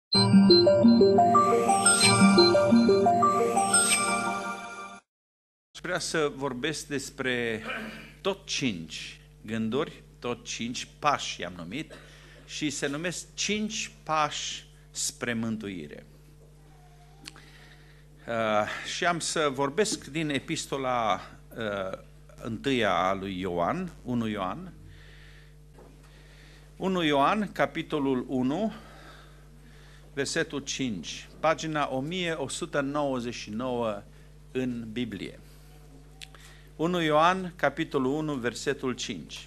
Aș vrea să vorbesc despre tot 5 gânduri, tot 5 pași i-am numit, și se numesc 5 pași spre mântuire. Și am să vorbesc din epistola întâia a lui Ioan, 1 Ioan. 1 Ioan, capitolul 1, versetul 5, pagina 1199 în Biblie. 1 Ioan, capitolul 1, versetul 5.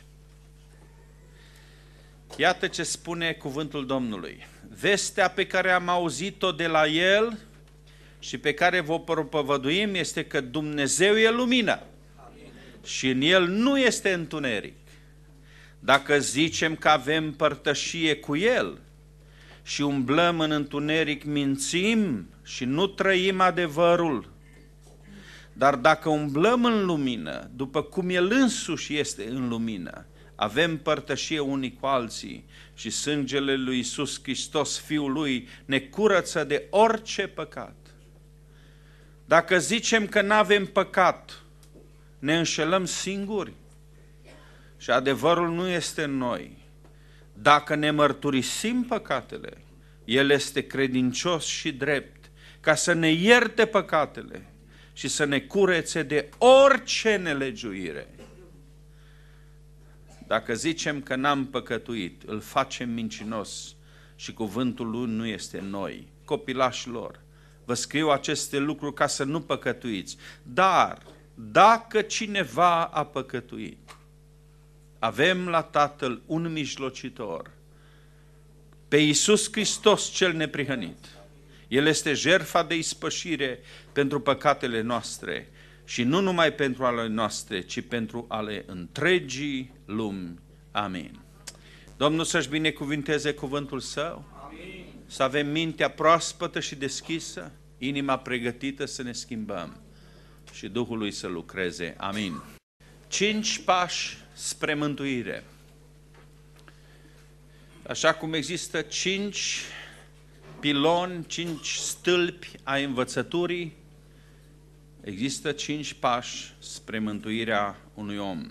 Iată ce spune cuvântul Domnului. Vestea pe care am auzit-o de la El și pe care vă propovăduim este că Dumnezeu e lumină. Amin. Și în El nu este întuneric. Dacă zicem că avem părtășie cu El și umblăm în întuneric, mințim și nu trăim adevărul. Dar dacă umblăm în lumină, după cum El însuși este în lumină, avem părtășie unii cu alții și sângele lui Iisus Hristos, Fiul Lui, ne curăță de orice păcat. Dacă zicem că n-avem păcat, ne înșelăm singuri și adevărul nu este în noi. Dacă ne mărturisim păcatele, El este credincios și drept ca să ne ierte păcatele și să ne curețe de orice nelegiuire. Dacă zicem că n-am păcătuit, îl facem mincinos și cuvântul Lui nu este în noi. Copilașilor, vă scriu aceste lucruri ca să nu păcătuiți. Dar dacă cineva a păcătuit, avem la Tatăl un mijlocitor, pe Iisus Hristos cel neprihănit. El este jertfa de ispășire pentru păcatele noastre și nu numai pentru ale noastre, ci pentru ale întregii lumi. Amin. Domnul să-și binecuvinteze cuvântul Său. Amin. Să avem mintea proaspătă și deschisă, inima pregătită să ne schimbăm și Duhul Lui să lucreze. Amin. 5 pași spre mântuire. Așa cum există 5 piloni, 5 stâlpi ai învățăturii, există 5 pași spre mântuirea unui om.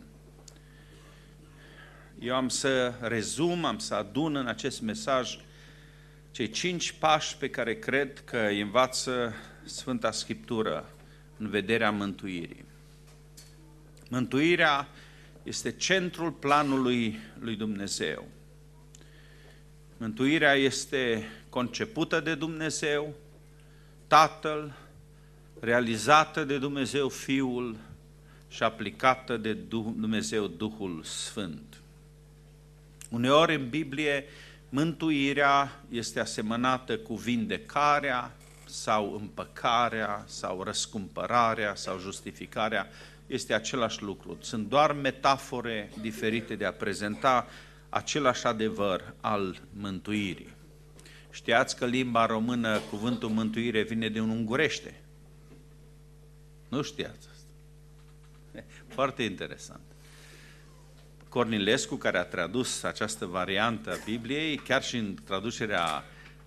Eu am să rezum, am să adun în acest mesaj cei 5 pași pe care cred că îi învață Sfânta Scriptură în vederea mântuirii. Mântuirea este centrul planului lui Dumnezeu. Mântuirea este concepută de Dumnezeu Tatăl, realizată de Dumnezeu Fiul și aplicată de Dumnezeu Duhul Sfânt. Uneori în Biblie, mântuirea este asemănată cu vindecarea sau împăcarea sau răscumpărarea sau justificarea. Este același lucru. Sunt doar metafore diferite de a prezenta același adevăr al mântuirii. Știați că limba română, cuvântul mântuire vine din ungurește? Nu știați asta? Foarte interesant. Cornilescu, care a tradus această variantă a Bibliei, chiar și în traducerea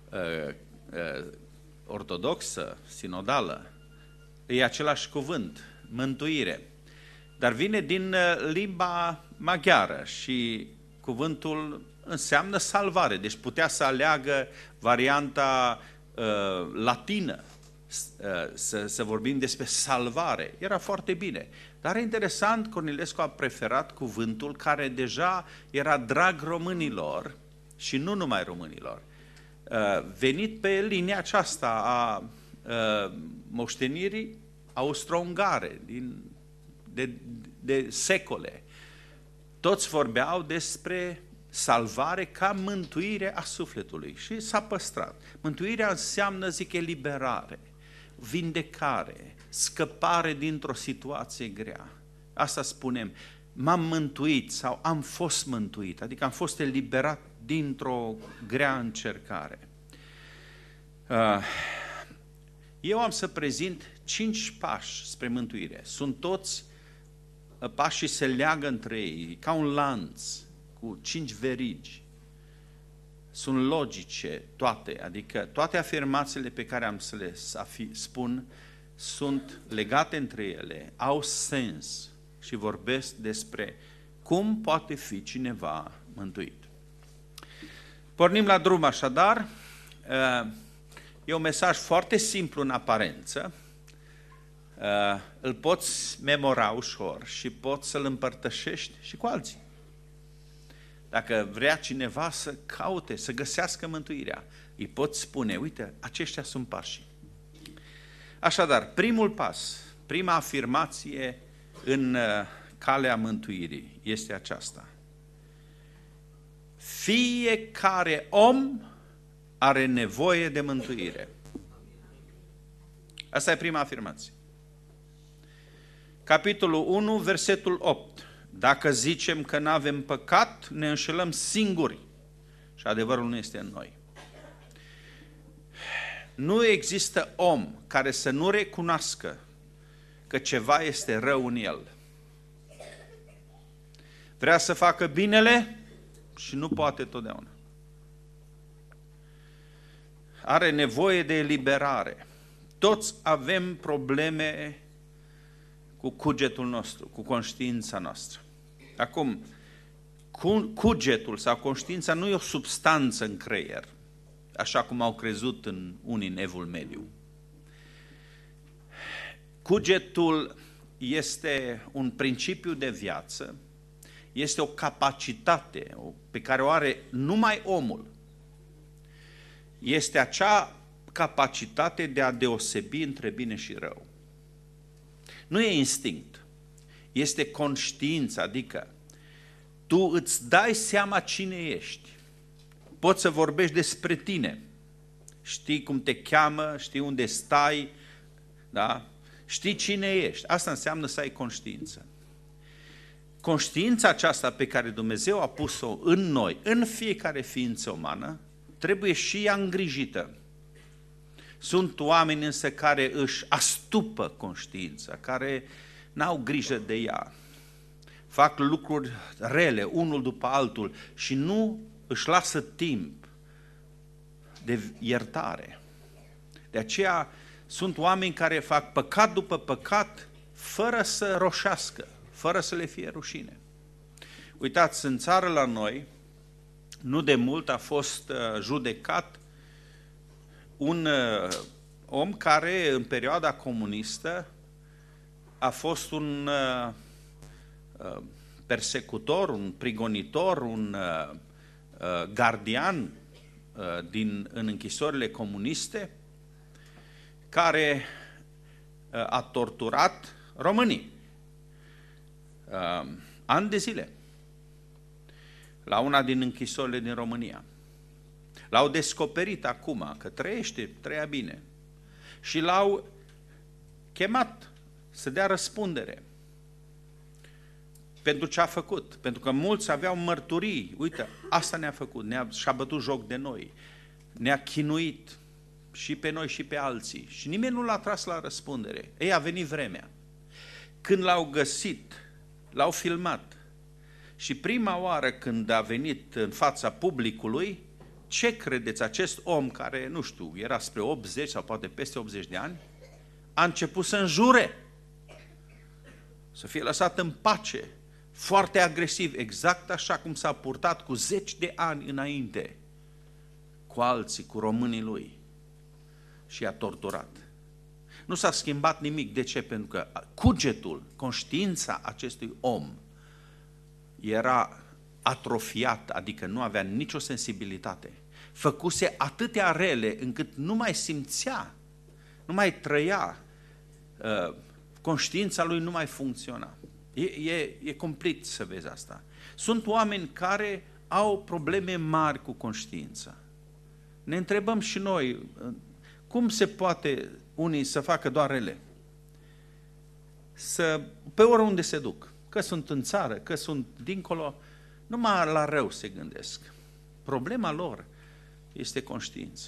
ortodoxă, sinodală, e același cuvânt, mântuire. Dar vine din limba maghiară și cuvântul înseamnă salvare. Deci putea să aleagă varianta latină, să vorbim despre salvare. Era foarte bine. Dar e interesant, Cornilescu a preferat cuvântul care deja era drag românilor și nu numai românilor. Venit pe linia aceasta a moștenirii austro-ungare de secole. Toți vorbeau despre salvare ca mântuire a sufletului și s-a păstrat. Mântuirea înseamnă, zic, eliberare, vindecare, scăpare dintr-o situație grea. Asta spunem, m-am mântuit sau am fost mântuit, adică am fost eliberat dintr-o grea încercare. Eu am să prezint 5 pași spre mântuire. Sunt toți pașii se leagă între ei, ca un lanț cu 5 verigi. sunt logice toate, adică toate afirmațiile pe care am să le spun sunt legate între ele, au sens și vorbesc despre cum poate fi cineva mântuit. Pornim la drum așadar, e un mesaj foarte simplu în aparență, îl poți memora ușor și poți să-l împărtășești și cu alții. Dacă vrea cineva să caute, să găsească mântuirea, îi poți spune, uite, aceștia sunt pașii. Așadar, primul pas, prima afirmație în calea mântuirii este aceasta. Fiecare om are nevoie de mântuire. Asta e prima afirmație. Capitolul 1, versetul 8. Dacă zicem că nu avem păcat, ne înșelăm singuri și adevărul nu este în noi. Nu există om care să nu recunoască că ceva este rău în el. Vrea să facă binele și nu poate totdeauna. Are nevoie de eliberare. Toți avem probleme cu cugetul nostru, cu conștiința noastră. Acum, cugetul sau conștiința nu e o substanță în creier, așa cum au crezut unii în Evul Mediu. Cugetul este un principiu de viață, este o capacitate pe care o are numai omul. Este acea capacitate de a deosebi între bine și rău. Nu e instinct, este conștiință, adică tu îți dai seama cine ești. Poți să vorbești despre tine. Știi cum te cheamă, știi unde stai, da? Știi cine ești. Asta înseamnă să ai conștiință. Conștiința aceasta pe care Dumnezeu a pus-o în noi, în fiecare ființă umană, trebuie și ea îngrijită. Sunt oameni însă care își astupă conștiința, care n-au grijă de ea. Fac lucruri rele, unul după altul, și nu își lasă timp de iertare. De aceea sunt oameni care fac păcat după păcat fără să roșească, fără să le fie rușine. Uitați, în țară la noi, nu de mult a fost judecat un om care în perioada comunistă a fost un persecutor, un prigonitor, un gardian în închisorile comuniste, care a torturat românii ani de zile la una din închisorile din România. L-au descoperit acum că trăia bine și l-au chemat să dea răspundere pentru ce a făcut. Pentru că mulți aveau mărturii. Uite, asta ne-a făcut, și-a bătut joc de noi, ne-a chinuit și pe noi și pe alții. Și nimeni nu l-a tras la răspundere. Ei, a venit vremea. Când l-au găsit, l-au filmat și prima oară când a venit în fața publicului, ce credeți, acest om care, nu știu, era spre 80 sau poate peste 80 de ani, a început să înjure, să fie lăsat în pace, foarte agresiv, exact așa cum s-a purtat cu 10 de ani înainte, cu alții, cu românii lui, și i-a torturat. Nu s-a schimbat nimic. De ce? Pentru că cugetul, conștiința acestui om era atrofiat, adică nu avea nicio sensibilitate. Făcuse atâtea rele încât nu mai simțea, nu mai trăia, conștiința lui nu mai funcționa. E complet să vezi asta. Sunt oameni care au probleme mari cu conștiința. Ne întrebăm și noi, cum se poate unii să facă doar rele? Pe oriunde se duc, că sunt în țară, că sunt dincolo, numai la rău se gândesc. Problema lor este conștiința.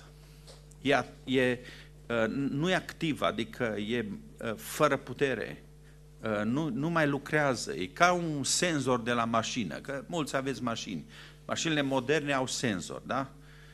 Nu e activă, adică e fără putere, nu mai lucrează. E ca un senzor de la mașină, că mulți aveți mașini. Mașinile moderne au senzor, da?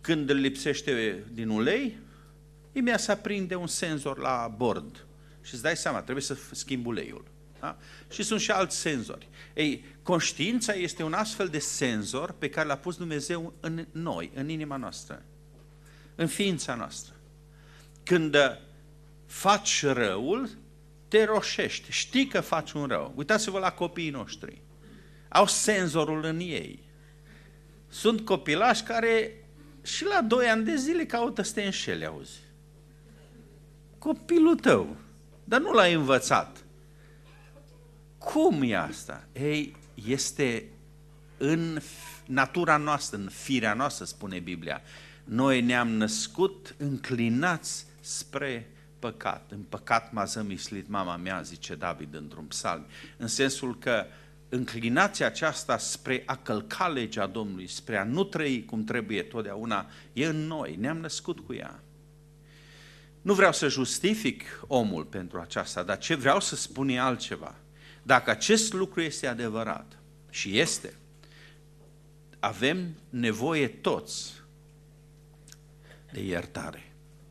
când îl lipsește din ulei, imediat se aprinde un senzor la bord și îți dai seama, trebuie să schimbi uleiul. Da? Și sunt și alți senzori. Ei, conștiința este un astfel de senzor pe care l-a pus Dumnezeu în noi, în inima noastră, în ființa noastră. Când faci răul, te roșești, știi că faci un rău. Uitați-vă la copiii noștri. Au senzorul în ei. Sunt copilași care și la 2 ani de zile caută să te înșele, auzi. Copilul tău, dar nu l-ai învățat. Cum e asta? Ei, este în natura noastră, în firea noastră, spune Biblia. Noi ne-am născut înclinați spre păcat. În păcat m-a zămislit mama mea, zice David într-un psalm. În sensul că înclinația aceasta spre a călca legea Domnului, spre a nu trăi cum trebuie totdeauna, e în noi, ne-am născut cu ea. Nu vreau să justific omul pentru aceasta, dar ce vreau să spun e altceva. Dacă acest lucru este adevărat, și este, avem nevoie toți de iertare.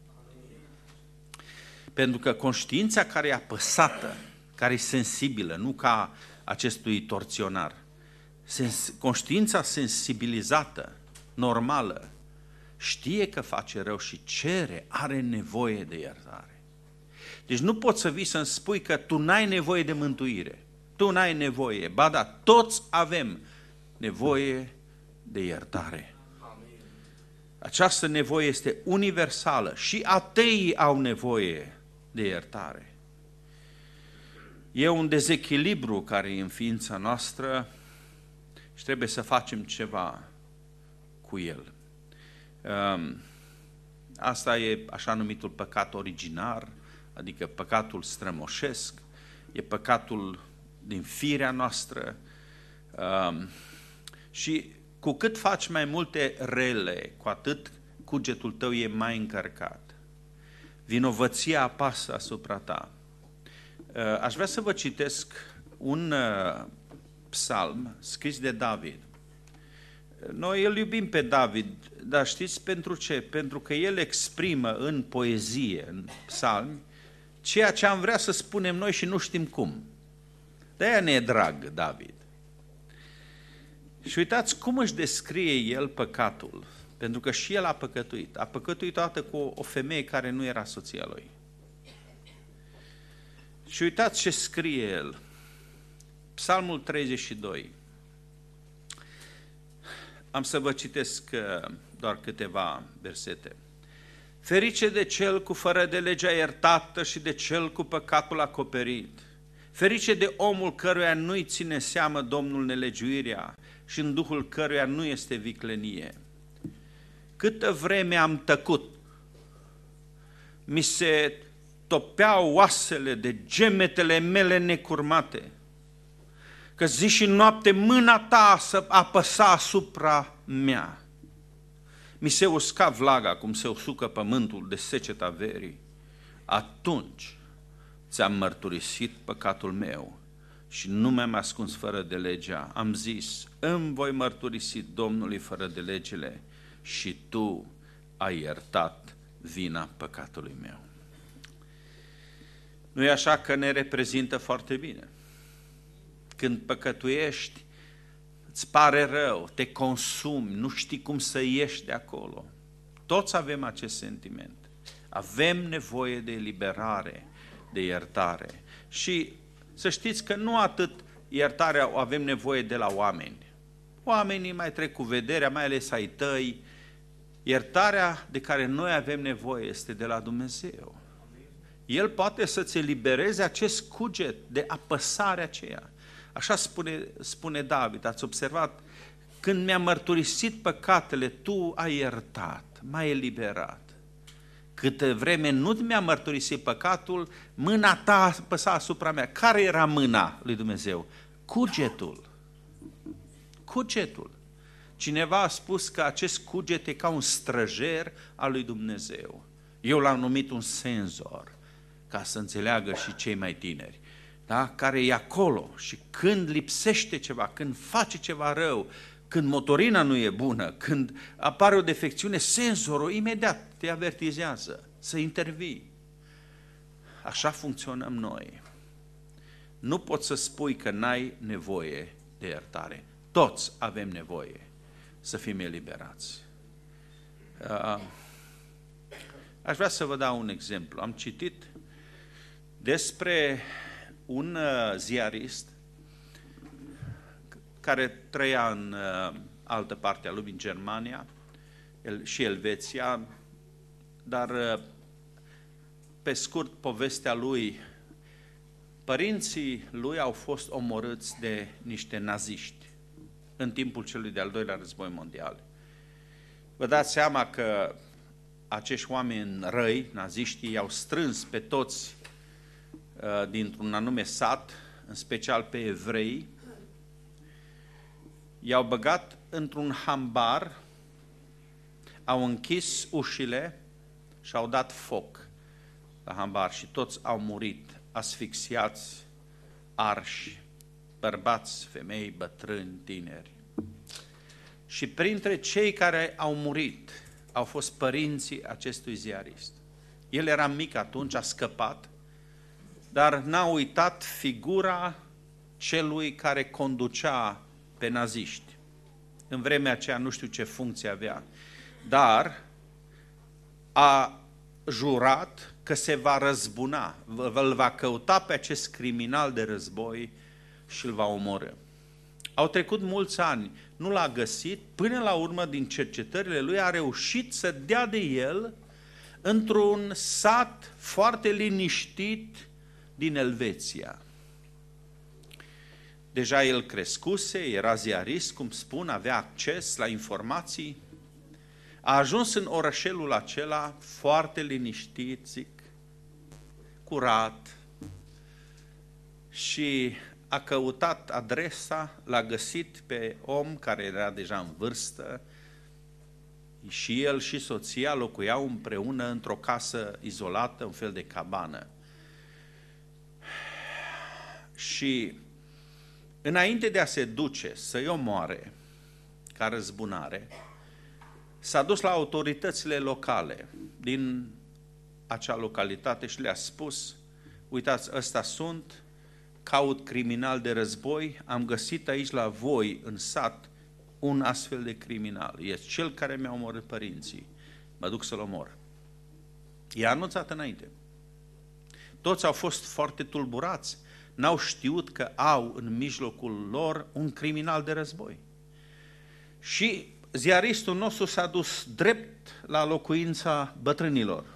Pentru că conștiința care e apăsată, care e sensibilă, nu ca acestui torționar, conștiința sensibilizată, normală, știe că face rău și cere, are nevoie de iertare. Deci nu poți să vii să-mi spui că tu n-ai nevoie de mântuire. Tu n-ai nevoie. Ba da, toți avem nevoie de iertare. Această nevoie este universală și ateii au nevoie de iertare. E un dezechilibru care e în ființa noastră și trebuie să facem ceva cu el. Asta e așa numitul păcat originar, adică păcatul strămoșesc, e păcatul din firea noastră și cu cât faci mai multe rele, cu atât cugetul tău e mai încărcat. Vinovăția apasă asupra ta. Aș vrea să vă citesc un psalm scris de David. Noi îl iubim pe David, dar știți pentru ce? Pentru că el exprimă în poezie, în psalmi, ceea ce am vrea să spunem noi și nu știm cum. De-aia ne e drag David. Și uitați cum își descrie el păcatul, pentru că și el a păcătuit. A păcătuit toată cu o femeie care nu era soția lui. Și uitați ce scrie el. Psalmul 32. Am să vă citesc doar câteva versete. Ferice de cel cu fără de legea iertată și de cel cu păcatul acoperit. Ferice de omul căruia nu-i ține seamă Domnul nelegiuirea și în duhul căruia nu este viclenie. Câtă vreme am tăcut, mi se topeau oasele de gemetele mele necurmate, că zi și noapte mâna ta să apăsa asupra mea. Mi se usca vlaga cum se usucă pământul de seceta verii. Atunci ți-am mărturisit păcatul meu și nu mi-am ascuns fără de legea. Am zis, îmi voi mărturisi Domnului fără de legile și tu ai iertat vina păcatului meu. Nu e așa că ne reprezintă foarte bine? Când păcătuiești, îți pare rău, te consumi, nu știi cum să ieși de acolo. Toți avem acest sentiment. Avem nevoie de eliberare, de iertare. Și să știți că nu atât iertarea o avem nevoie de la oameni. Oamenii mai trec cu vederea, mai ales ai tăi. Iertarea de care noi avem nevoie este de la Dumnezeu. El poate să-ți elibereze acest cuget de apăsare aceea. Așa spune David, ați observat? Când mi-a mărturisit păcatele, tu ai iertat, m-ai eliberat. Câtă vreme nu mi-a mărturisit păcatul, mâna ta apăsa asupra mea. Care era mâna lui Dumnezeu? Cugetul. Cugetul. Cineva a spus că acest cuget e ca un străjer al lui Dumnezeu. Eu l-am numit un senzor, ca să înțeleagă și cei mai tineri. Da? Care e acolo și când lipsește ceva, când face ceva rău, când motorina nu e bună, când apare o defecțiune, senzorul imediat te avertizează să intervii. Așa funcționăm noi. Nu poți să spui că n-ai nevoie de iertare. Toți avem nevoie să fim eliberați. Aș vrea să vă dau un exemplu. Am citit despre un ziarist care trăia în altă parte a lumii, în Germania și Elveția, dar pe scurt, povestea lui, părinții lui au fost omorâți de niște naziști în timpul celui de-al doilea război mondial. Vă dați seama că acești oameni răi, naziștii, i-au strâns pe toți dintr-un anume sat, în special pe evrei, i-au băgat într-un hambar, au închis ușile și au dat foc la hambar și toți au murit, asfixiați, arși, bărbați, femei, bătrâni, tineri. Și printre cei care au murit au fost părinții acestui ziarist. El era mic atunci, a scăpat, dar n-a uitat figura celui care conducea pe naziști. În vremea aceea nu știu ce funcție avea, dar a jurat că se va răzbuna, îl va căuta pe acest criminal de război și îl va omorî. Au trecut mulți ani, nu l-a găsit, până la urmă din cercetările lui a reușit să dea de el într-un sat foarte liniștit din Elveția. Deja el crescuse, era ziarist, cum spun, avea acces la informații. A ajuns în orășelul acela foarte liniștit, zic, curat, și a căutat adresa, l-a găsit pe om care era deja în vârstă și el și soția locuiau împreună într-o casă izolată, un fel de cabană. Și înainte de a se duce să-i omoare ca răzbunare, s-a dus la autoritățile locale din acea localitate și le-a spus: uitați, ăsta sunt, caut criminal de război, am găsit aici la voi în sat un astfel de criminal. E cel care mi-a omorât părinții. Mă duc să-l omor. I-a anunțat înainte. Toți au fost foarte tulburați. N-au știut că au în mijlocul lor un criminal de război. Și ziaristul nostru s-a dus drept la locuința bătrânilor.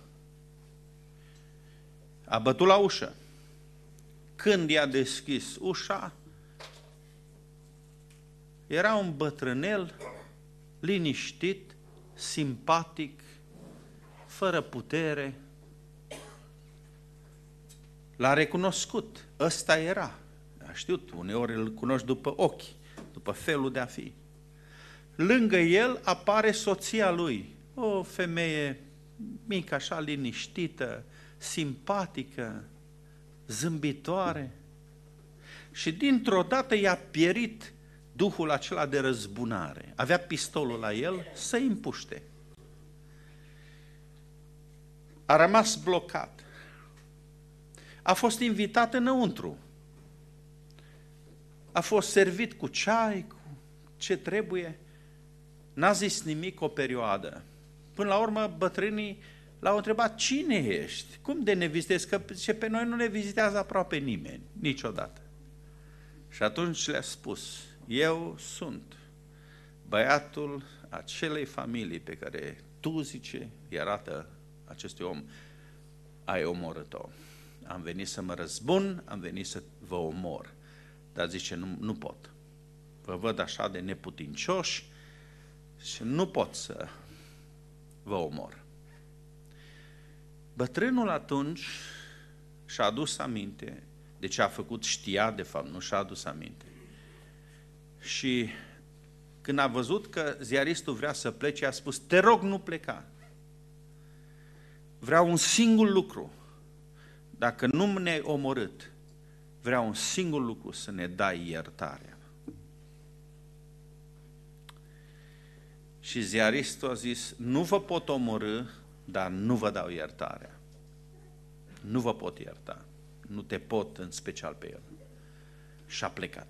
A bătut la ușă. Când i-a deschis ușa, era un bătrânel liniștit, simpatic, fără putere. L-a recunoscut. Ăsta era. A știut, uneori îl cunoști după ochi, după felul de a fi. Lângă el apare soția lui, o femeie mică, așa, liniștită, simpatică, zâmbitoare. Și dintr-o dată i-a pierit duhul acela de răzbunare. Avea pistolul la el să-i împuște. A rămas blocat. A fost invitat înăuntru. A fost servit cu ceai, cu ce trebuie. N-a zis nimic o perioadă. Până la urmă, bătrânii l-au întrebat: cine ești? Cum de ne vizitezi? Că pe noi nu ne vizitează aproape nimeni, niciodată. Și atunci le-a spus: eu sunt băiatul acelei familii pe care tu, zice, îi arată acestui om, ai omorât-o. Am venit să mă răzbun, am venit să vă omor. Dar zice, nu pot. Vă văd așa de neputincioși și nu pot să vă omor. Bătrânul atunci și-a adus aminte de ce a făcut, știa de fapt, nu și-a adus aminte. Și când a văzut că ziaristul vrea să plece, a spus: te rog, nu pleca. Vreau un singur lucru. Dacă nu ne-ai omorât, vreau un singur lucru, să ne dai iertarea. Și ziaristul a zis, nu vă pot omorî, dar nu vă dau iertarea. Nu vă pot ierta. Nu te pot, în special pe el. Și a plecat.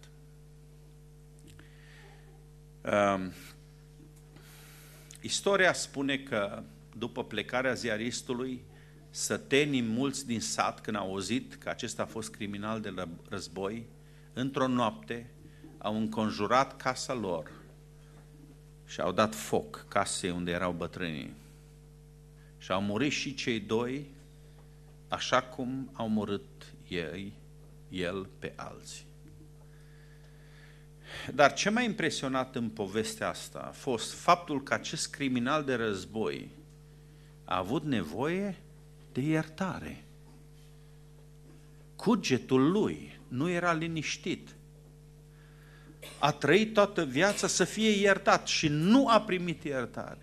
Istoria spune că după plecarea ziaristului, sătenii mulți din sat, când au auzit că acesta a fost criminal de război, într-o noapte au înconjurat casa lor și au dat foc casei unde erau bătrânii. Și au murit și cei doi, așa cum au murit el pe alții. Dar ce m-a impresionat în povestea asta a fost faptul că acest criminal de război a avut nevoie de iertare. Cugetul lui nu era liniștit. A trăit toată viața să fie iertat și nu a primit iertare.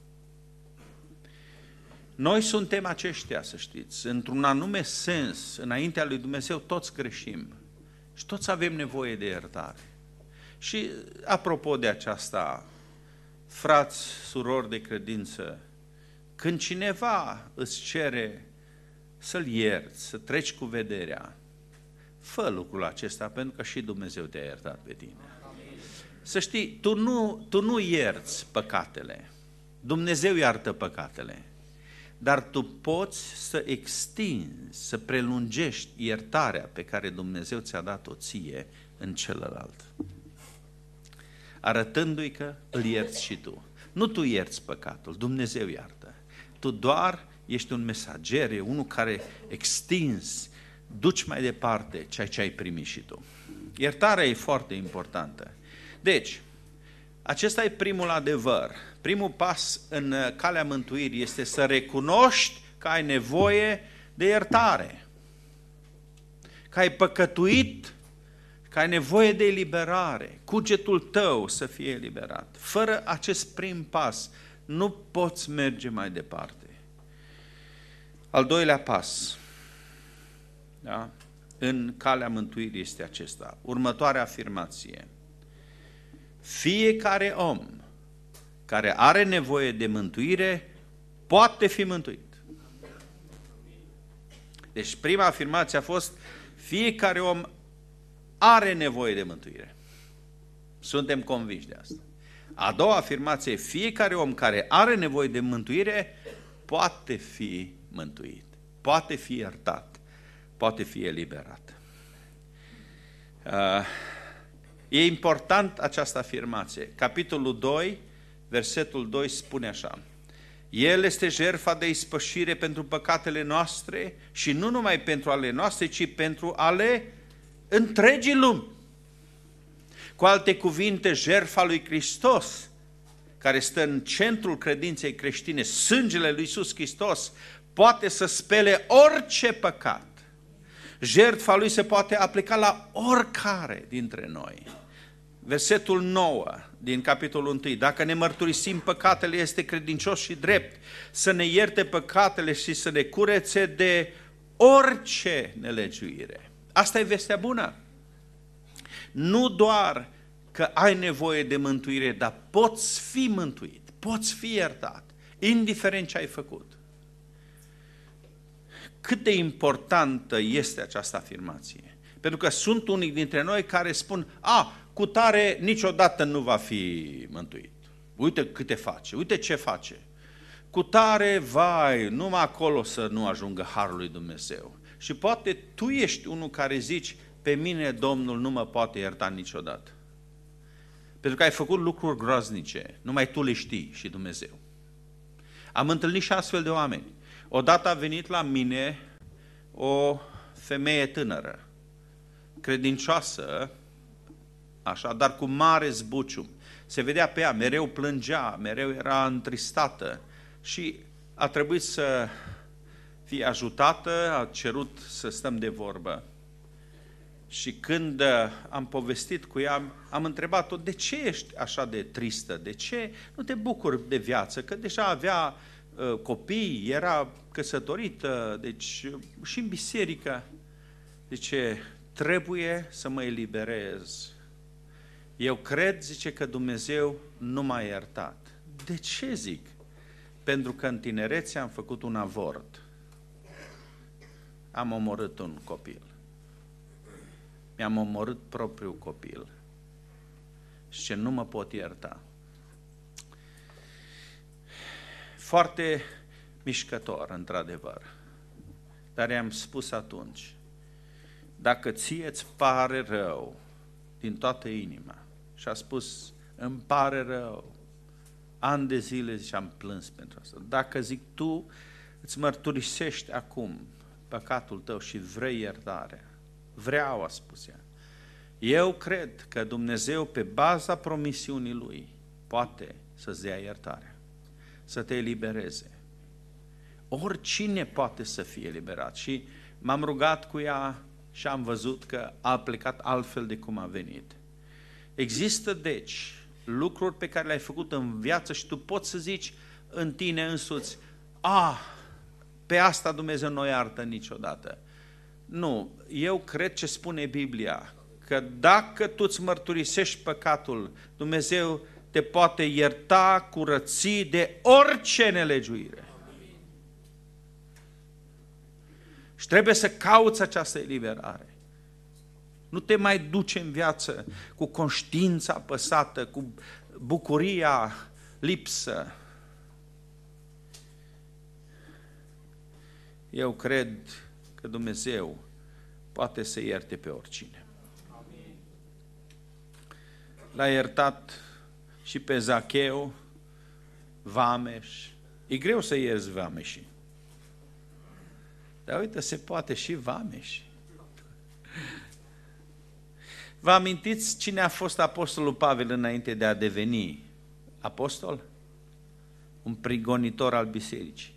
Noi suntem aceștia, să știți, într-un anume sens, înaintea lui Dumnezeu toți greșim și toți avem nevoie de iertare. Și apropo de aceasta, frați, surori de credință, când cineva îți cere să-l ierți, să treci cu vederea, fă lucrul acesta, pentru că și Dumnezeu te-a iertat pe tine. Să știi, tu nu ierți păcatele, Dumnezeu iartă păcatele, dar tu poți să extinzi, să prelungești iertarea pe care Dumnezeu ți-a dat-o ție în celălalt, arătându-i că îl ierți și tu. Nu tu ierți păcatul, Dumnezeu iartă. Tu doar ești un mesager, e unul care extinzi, duci mai departe ceea ce ai primit și tu. Iertarea e foarte importantă. Deci, acesta e primul adevăr. Primul pas în calea mântuirii este să recunoști că ai nevoie de iertare, că ai păcătuit, că ai nevoie de eliberare, cugetul tău să fie eliberat. Fără acest prim pas nu poți merge mai departe. Al doilea pas, da, în calea mântuirii este acesta. Următoarea afirmație. Fiecare om care are nevoie de mântuire poate fi mântuit. Deci prima afirmație a fost fiecare om are nevoie de mântuire. Suntem convinși de asta. A doua afirmație, fiecare om care are nevoie de mântuire poate fi mântuit, poate fi iertat, poate fi eliberat. E important această afirmație. Capitolul 2, versetul 2 spune așa: El este jertfa de ispășire pentru păcatele noastre și nu numai pentru ale noastre, ci pentru ale întregii lumi. Cu alte cuvinte, jertfa lui Hristos, care stă în centrul credinței creștine, sângele lui Iisus Hristos, poate să spele orice păcat. Jertfa lui se poate aplica la oricare dintre noi. Versetul 9 din capitolul 1. Dacă ne mărturisim păcatele, este credincios și drept să ne ierte păcatele și să ne curețe de orice nelegiuire. Asta e vestea bună. Nu doar că ai nevoie de mântuire, dar poți fi mântuit, poți fi iertat, indiferent ce ai făcut. Cât de importantă este această afirmație? Pentru că sunt unii dintre noi care spun, cutare niciodată nu va fi mântuit. Uite câte face, uite ce face. Cutare, vai, numai acolo să nu ajungă harul lui Dumnezeu. Și poate tu ești unul care zici, pe mine Domnul nu mă poate ierta niciodată. Pentru că ai făcut lucruri groaznice, numai tu le știi și Dumnezeu. Am întâlnit și astfel de oameni. Odată a venit la mine o femeie tânără, credincioasă, așa, dar cu mare zbucium. Se vedea pe ea, mereu plângea, mereu era întristată și a trebuit să fie ajutată, a cerut să stăm de vorbă. Și când am povestit cu ea, am întrebat-o, de ce ești așa de tristă? De ce nu te bucuri de viață? Că deja avea copii, era căsătorită, deci și în biserică. Zice, trebuie să mă eliberez. Eu cred, zice, că Dumnezeu nu m-a iertat. De ce zic? Pentru că în tinerețe am făcut un avort. Am omorât un copil. Mi-am omorât propriul copil. Și ce nu mă pot ierta. Foarte mișcător, într-adevăr. Dar i-am spus atunci, dacă ție îți pare rău din toată inima, și a spus, îmi pare rău, ani de zile și am plâns pentru asta. Dacă zic tu îți mărturisești acum păcatul tău și vrei iertarea, vreau, a spus ea. Eu cred că Dumnezeu, pe baza promisiunii Lui, poate să-ți dea iertarea, să te elibereze. Oricine poate să fie eliberat. Și m-am rugat cu ea și am văzut că a plecat altfel de cum a venit. Există, deci, lucruri pe care le-ai făcut în viață și tu poți să zici în tine însuți, pe asta Dumnezeu nu o iartă niciodată. Nu, eu cred ce spune Biblia, că dacă tu îți mărturisești păcatul, Dumnezeu te poate ierta, curăți de orice nelegiuire. Și trebuie să cauți această eliberare. Nu te mai duci în viață cu conștiința apăsată, cu bucuria lipsă. Eu cred că Dumnezeu poate să ierte pe oricine. L-a iertat și pe Zacheu, vameș. E greu să ierți vameșii. Dar uite, se poate și vameși. Vă amintiți cine a fost apostolul Pavel înainte de a deveni apostol? Un prigonitor al bisericii.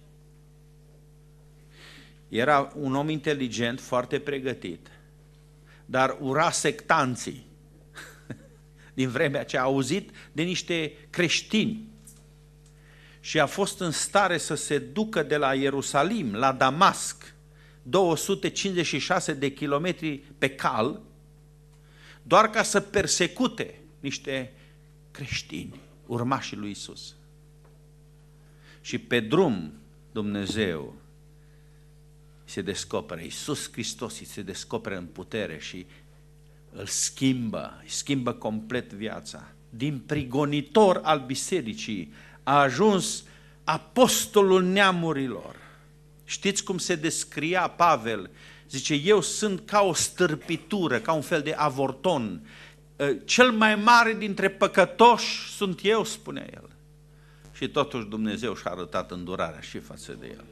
Era un om inteligent, foarte pregătit, dar ura sectanții. Din vremea aceea a auzit de niște creștini și a fost în stare să se ducă de la Ierusalim la Damasc, 256 de kilometri pe cal, doar ca să persecute niște creștini, urmașii lui Isus. Și pe drum Dumnezeu se descoperă, Iisus Hristos se descoperă în putere și îl schimbă complet viața. Din prigonitor al bisericii a ajuns apostolul neamurilor. Știți cum se descria Pavel? Zice, eu sunt ca o stârpitură, ca un fel de avorton. Cel mai mare dintre păcătoși sunt eu, spunea el. Și totuși Dumnezeu și-a arătat îndurarea și față de el.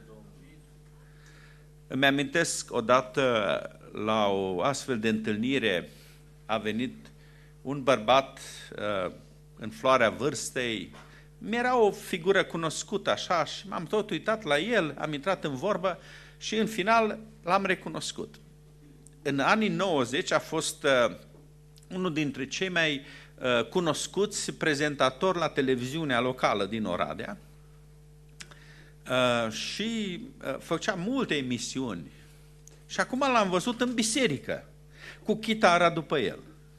Îmi amintesc odată la o astfel de întâlnire a venit un bărbat în floarea vârstei. Mi-era o figură cunoscută așa și m-am tot uitat la el, am intrat în vorbă și în final l-am recunoscut. În anii 90 a fost unul dintre cei mai cunoscuți prezentatori la televiziunea locală din Oradea și făcea multe emisiuni. Și acum l-am văzut în biserică, cu chitara după el.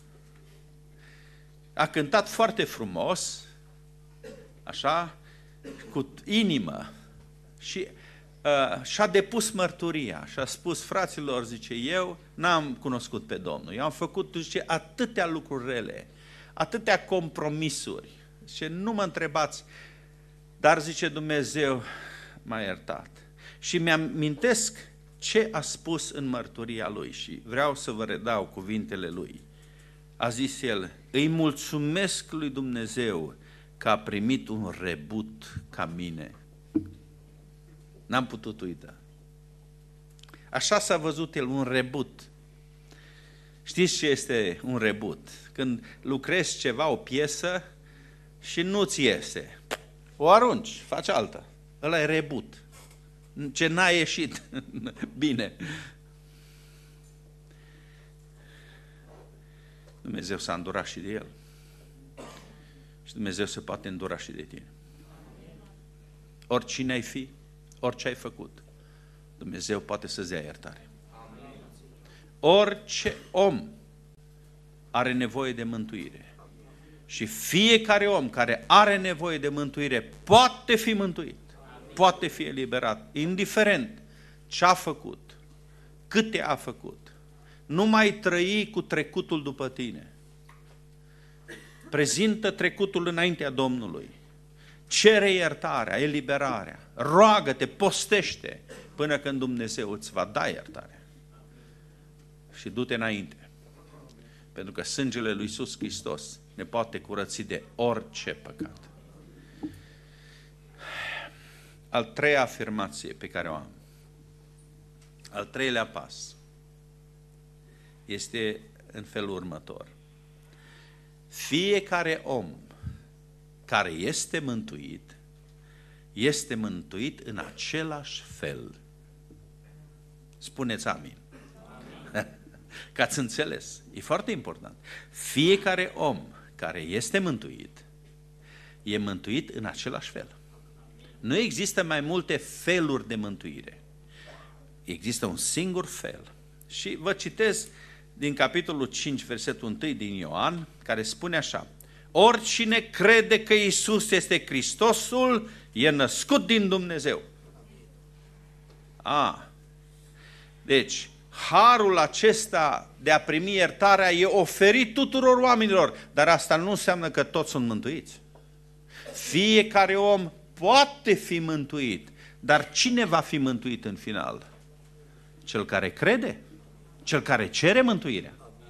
A cântat foarte frumos, așa, cu inimă și și-a depus mărturia și a spus, fraților, zice, eu n-am cunoscut pe Domnul, eu am făcut, zice, atâtea lucruri rele, atâtea compromisuri, zice, nu mă întrebați, dar, zice, Dumnezeu m-a iertat. Și mi-amintesc ce a spus în mărturia lui și vreau să vă redau cuvintele lui. A zis el, îi mulțumesc lui Dumnezeu că a primit un rebut ca mine. N-am putut uita. Așa s-a văzut el, un rebut. Știți ce este un rebut? Când lucrezi ceva, o piesă și nu-ți iese. O arunci, faci alta. Ăla e rebut. Ce n-a ieșit bine. Dumnezeu s-a îndurat și de el. Și Dumnezeu se poate îndura și de tine. Oricine ai fi, orice ai făcut, Dumnezeu poate să-ți dea iertare. Orice om are nevoie de mântuire. Și fiecare om care are nevoie de mântuire poate fi mântuit, poate fi eliberat, indiferent ce a făcut, câte a făcut. Nu mai trăi cu trecutul după tine. Prezintă trecutul înaintea Domnului. Cere iertarea, eliberarea. Roagă-te, postește până când Dumnezeu îți va da iertarea. Și du-te înainte. Pentru că sângele lui Iisus Hristos ne poate curăți de orice păcat. Al treia afirmație pe care o am, al treilea pas, este în felul următor. Fiecare om care este mântuit în același fel. Spuneți amin. Că ați înțeles. E foarte important. Fiecare om care este mântuit, e mântuit în același fel. Nu există mai multe feluri de mântuire. Există un singur fel. Și vă citez din capitolul 5, versetul 1 din Ioan, care spune așa: oricine crede că Iisus este Hristosul, e născut din Dumnezeu. Deci, harul acesta de a primi iertarea e oferit tuturor oamenilor, dar asta nu înseamnă că toți sunt mântuiți. Fiecare om poate fi mântuit, dar cine va fi mântuit în final? Cel care crede? Cel care cere mântuirea?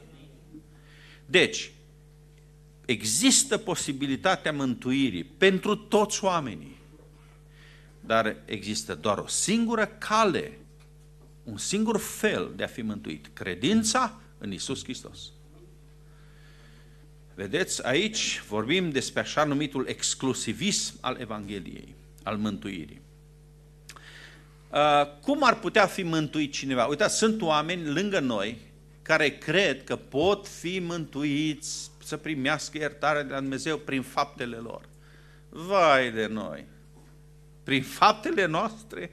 Deci, există posibilitatea mântuirii pentru toți oamenii, dar există doar o singură cale, un singur fel de a fi mântuit: credința în Iisus Hristos. Vedeți, aici vorbim despre așa numitul exclusivism al Evangheliei, al mântuirii. Cum ar putea fi mântuit cineva? Uitați, sunt oameni lângă noi care cred că pot fi mântuiți, să primească iertarea de la Dumnezeu prin faptele lor. Vai de noi! Prin faptele noastre?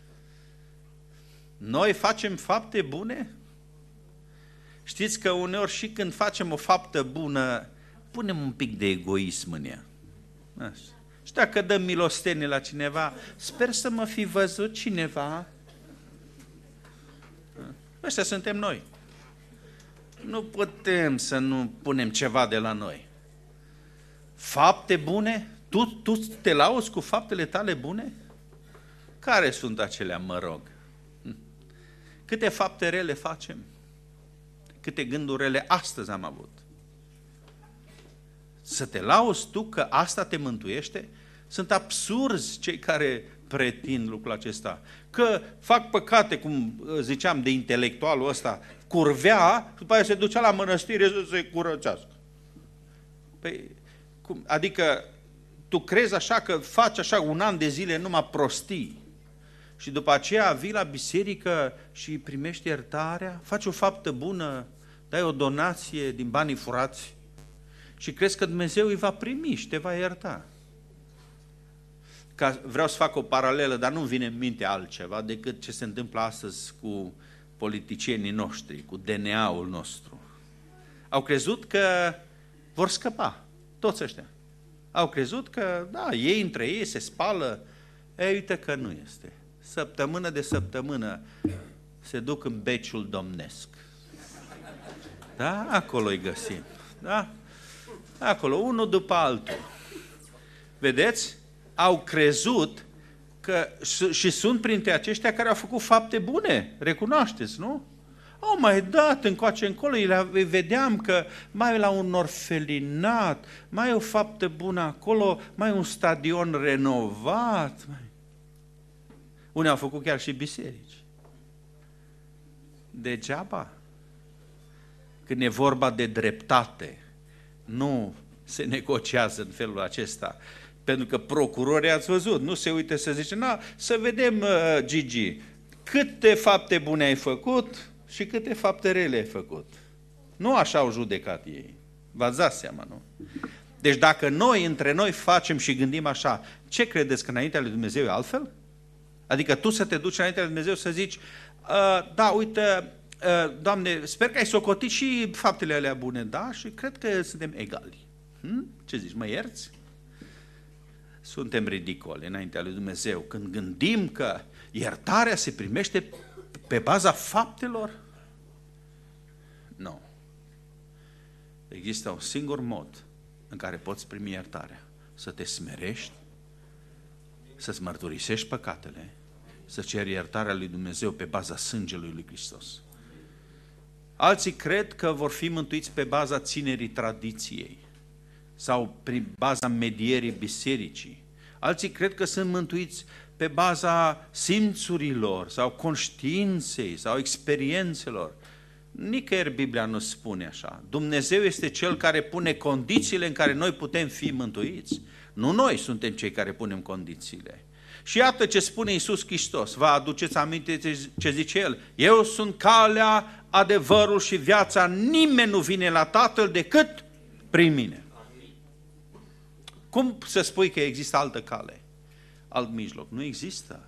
Noi facem fapte bune? Știți că uneori și când facem o faptă bună, punem un pic de egoism în ea. Așa. Și dacă dăm milostenie la cineva, sper să mă fi văzut cineva. Ăștia suntem noi. Nu putem să nu punem ceva de la noi. Fapte bune? Tu te lauzi cu faptele tale bune? Care sunt acelea, mă rog? Câte fapte rele facem? Câte gânduri rele astăzi am avut? Să te lauzi tu că asta te mântuiește? Sunt absurzi cei care pretind lucrul acesta. Că fac păcate, cum ziceam, de intelectualul ăsta, curvea, după aia se ducea la mănăstire să se curățească. Păi, adică tu crezi așa că faci așa un an de zile numai prostii și după aceea vii la biserică și primești iertarea, faci o faptă bună, dai o donație din banii furați și crezi că Dumnezeu îi va primi și te va ierta. Vreau să fac o paralelă, dar nu-mi vine în minte altceva decât ce se întâmplă astăzi cu politicienii noștri, cu DNA-ul nostru. Au crezut că vor scăpa, toți ăștia. Au crezut că, da, ei între ei se spală. Ei, uite că nu este. Săptămână de săptămână se duc în beciul domnesc. Da? Acolo îi găsim. Da? Acolo, unul după altul. Vedeți? Au crezut că și sunt printre aceștia care au făcut fapte bune. Recunoașteți, nu? Au mai dat încoace încolo, îi vedeam că mai la un orfelinat, mai o faptă bună acolo, mai un stadion renovat. Unii au făcut chiar și biserici. Degeaba. Când e vorba de dreptate, nu se negociază în felul acesta. Pentru că procurorii, ați văzut, nu se uită să zice, să vedem, Gigi, câte fapte bune ai făcut și câte fapte rele ai făcut. Nu așa au judecat ei. V-ați dat seama, nu? Deci dacă noi, între noi, facem și gândim așa, ce credeți, că înaintea lui Dumnezeu e altfel? Adică tu să te duci înaintea lui Dumnezeu să zici, da, uite, Doamne, sper că ai socotit și faptele alea bune, da? Și cred că suntem egali. Ce zici, mă ierți? Suntem ridicoli înaintea lui Dumnezeu când gândim că iertarea se primește pe baza faptelor. Nu. Există un singur mod în care poți primi iertarea. Să te smerești, să-ți mărturisești păcatele, să ceri iertarea lui Dumnezeu pe baza sângelui lui Hristos. Alții cred că vor fi mântuiți pe baza ținerii tradiției sau prin baza medierii bisericii. Alții cred că sunt mântuiți pe baza simțurilor sau conștiinței sau experiențelor. Nicăieri Biblia nu spune așa. Dumnezeu este Cel care pune condițiile în care noi putem fi mântuiți. Nu noi suntem cei care punem condițiile. Și iată ce spune Iisus Hristos. Vă aduceți aminte ce zice El? Eu sunt calea, adevărul și viața. Nimeni nu vine la Tatăl decât prin mine. Cum să spui că există altă cale? Alt mijloc? Nu există.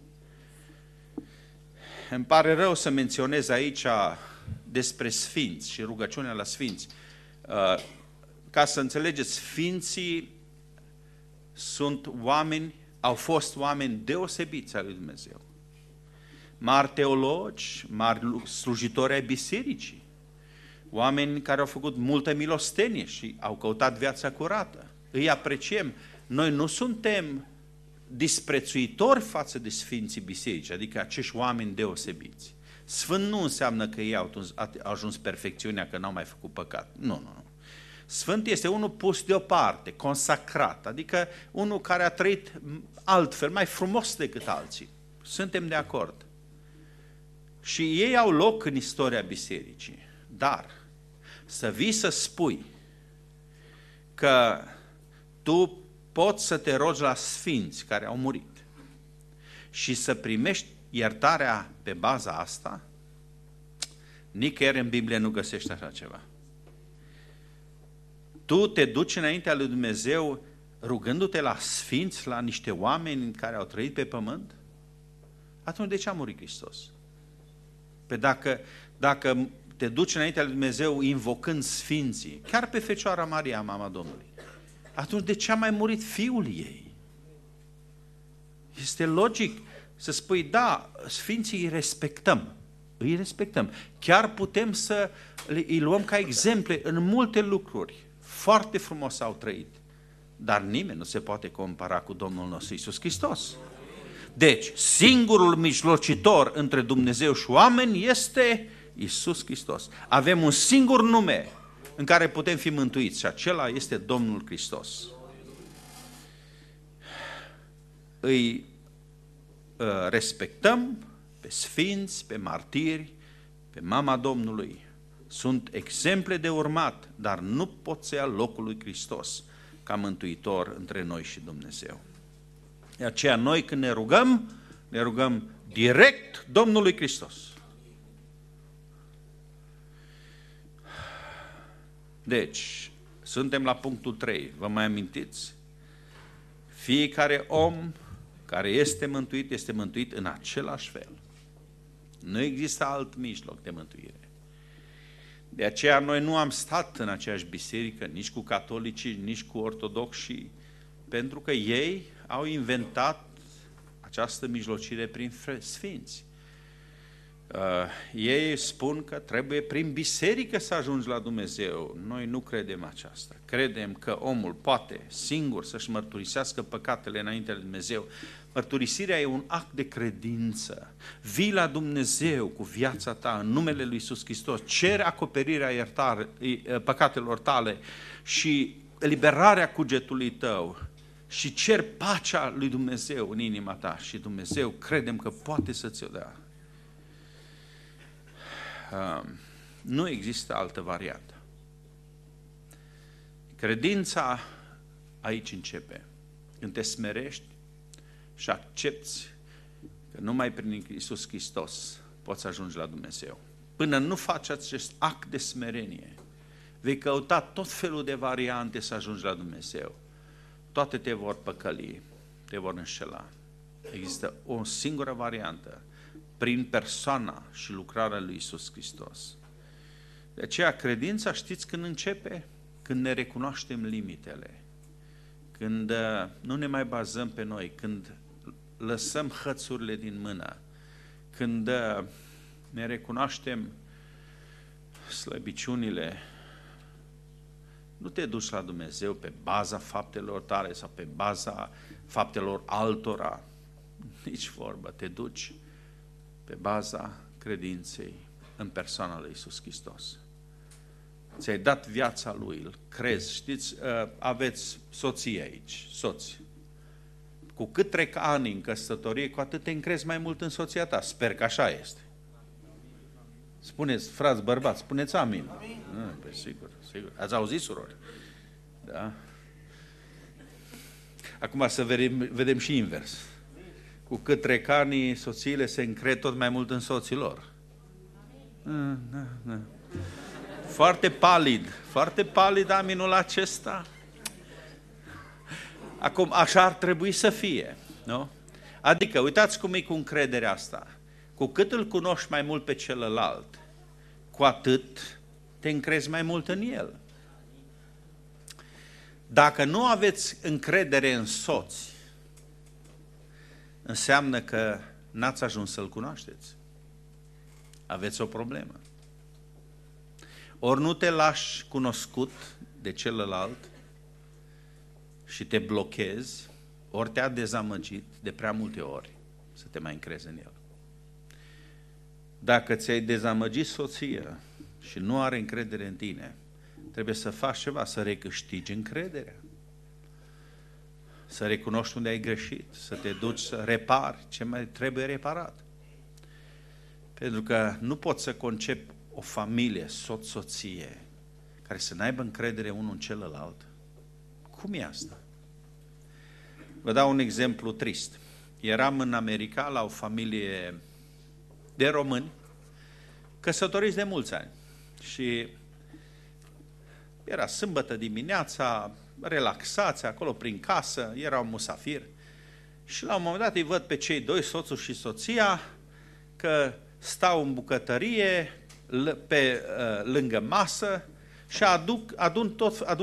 Îmi pare rău să menționez aici despre sfinți și rugăciunea la sfinți. Ca să înțelegeți, sfinții sunt oameni, au fost oameni deosebiți al lui Dumnezeu. Mari teologi, mari slujitori ai bisericii, oameni care au făcut multă milostenie și au căutat viața curată. Îi apreciem. Noi nu suntem disprețuitori față de sfinții biserici, adică acești oameni deosebiți. Sfânt nu înseamnă că ei au ajuns perfecțiunea, că n-au mai făcut păcat. Nu. Sfânt este unul pus deoparte, consacrat, adică unul care a trăit altfel, mai frumos decât alții. Suntem de acord. Și ei au loc în istoria bisericii. Dar să vii să spui că tu poți să te rogi la sfinți care au murit și să primești iertarea pe baza asta, nicăieri în Biblie nu găsești așa ceva. Tu te duci înaintea lui Dumnezeu rugându-te la sfinți, la niște oameni care au trăit pe pământ? Atunci de ce a murit Hristos? Păi dacă te duci înaintea lui Dumnezeu invocând sfinții, chiar pe Fecioara Maria, mama Domnului, atunci de ce a mai murit fiul ei? Este logic să spui, da, sfinții îi respectăm. Chiar putem să îi luăm ca exemple în multe lucruri. Foarte frumos au trăit. Dar nimeni nu se poate compara cu Domnul nostru Iisus Hristos. Deci, singurul mijlocitor între Dumnezeu și oameni este Iisus Hristos. Avem un singur nume în care putem fi mântuiți și acela este Domnul Hristos. Îi respectăm pe sfinți, pe martiri, pe mama Domnului. Sunt exemple de urmat, dar nu pot să ia locul lui Hristos ca mântuitor între noi și Dumnezeu. De aceea noi când ne rugăm direct Domnului Hristos. Deci, suntem la punctul 3. Vă mai amintiți? Fiecare om care este mântuit în același fel. Nu există alt mijloc de mântuire. De aceea noi nu am stat în aceeași biserică, nici cu catolicii, nici cu ortodoxii, pentru că ei au inventat această mijlocire prin sfinți. Ei spun că trebuie prin biserică să ajungi la Dumnezeu. Noi nu credem aceasta. Credem că omul poate singur să-și mărturisească păcatele înaintea lui Dumnezeu. Mărturisirea e un act de credință. Vii la Dumnezeu cu viața ta în numele lui Iisus Hristos, ceri acoperirea păcatelor tale și eliberarea cugetului tău și ceri pacea lui Dumnezeu în inima ta și Dumnezeu credem că poate să ți-o dea. Nu există altă variantă. Credința aici începe. Când te smerești și accepți că numai prin Iisus Hristos poți ajunge la Dumnezeu. Până nu faci acest act de smerenie, vei căuta tot felul de variante să ajungi la Dumnezeu. Toate te vor păcăli, te vor înșela. Există o singură variantă, prin persoana și lucrarea lui Iisus Hristos. De aceea credința, știți când începe? când ne recunoaștem limitele, când nu ne mai bazăm pe noi, când lăsăm hățurile din mână, când ne recunoaștem slăbiciunile, nu te duci la Dumnezeu pe baza faptelor tale sau pe baza faptelor altora, nici vorbă, te duci pe baza credinței în persoana lui Iisus Hristos. Ți-ai dat viața Lui, îl crezi, știți, aveți soție aici, soți. Cu cât trec ani în căsătorie, cu atât te încrezi mai mult în soția ta. Sper că așa este. Spuneți, frați bărbați, spuneți amin. Păi sigur, sigur. Ați auzit, surori? Da? Acum să vedem și invers. Cu cât trec ani, soțiile se încred tot mai mult în soții lor. Foarte palid aminul acesta. Acum, așa ar trebui să fie, nu? Adică, uitați cum e cu încrederea asta. Cu cât îl cunoști mai mult pe celălalt, cu atât te încrezi mai mult în el. Dacă nu aveți încredere în soți, înseamnă că n-ați ajuns să-l cunoașteți. Aveți o problemă. Ori nu te lași cunoscut de celălalt și te blochezi, ori te-a dezamăgit de prea multe ori să te mai încrezi în el. Dacă ți-ai dezamăgit soția și nu are încredere în tine, trebuie să faci ceva, să recâștigi încrederea. Să recunoști unde ai greșit, să te duci să repari ce mai trebuie reparat. Pentru că nu poți să concepi o familie, soț-soție, care să n-aibă încredere unul în celălalt. Cum e asta? Vă dau un exemplu trist. Eram în America la o familie de români, căsătoriți de mulți ani. Și era sâmbătă dimineața, relaxați acolo prin casă, erau musafiri. Și la un moment dat îi văd pe cei doi, soțul și soția, că stau în bucătărie, lângă masă și aduc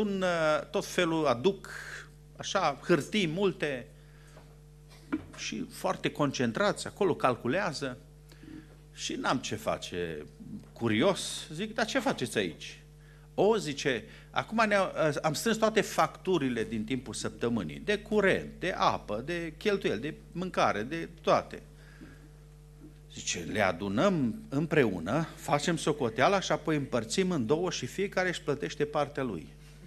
așa hârtii multe și foarte concentrați, acolo calculează și n-am ce face, curios, zic, dar ce faceți aici? O, zice, acum am strâns toate facturile din timpul săptămânii, de curent, de apă, de cheltuieli, de mâncare, de toate. Zice, le adunăm împreună, facem socoteala și apoi împărțim în două și fiecare își plătește partea lui.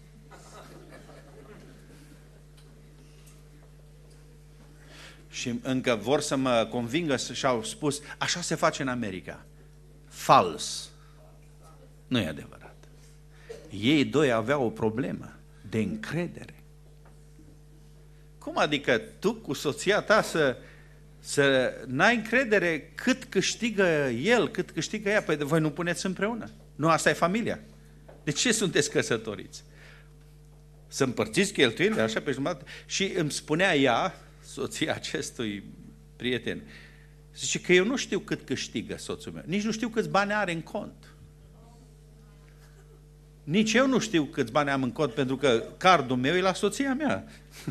Și încă vor să mă convingă și au spus, așa se face în America. Fals. Nu e adevărat. Ei doi aveau o problemă de încredere. Cum adică tu cu soția ta să n-ai încredere cât câștigă el, cât câștigă ea? Păi voi nu puneți împreună. Nu, asta e familia. De ce sunteți căsătoriți? Să împărțiți cheltuielile așa pe jumătate? Și îmi spunea ea, soția acestui prieten, zice că eu nu știu cât câștigă soțul meu, nici nu știu câți bani are în cont. Nici eu nu știu câți bani am în cont, pentru că cardul meu e la soția mea.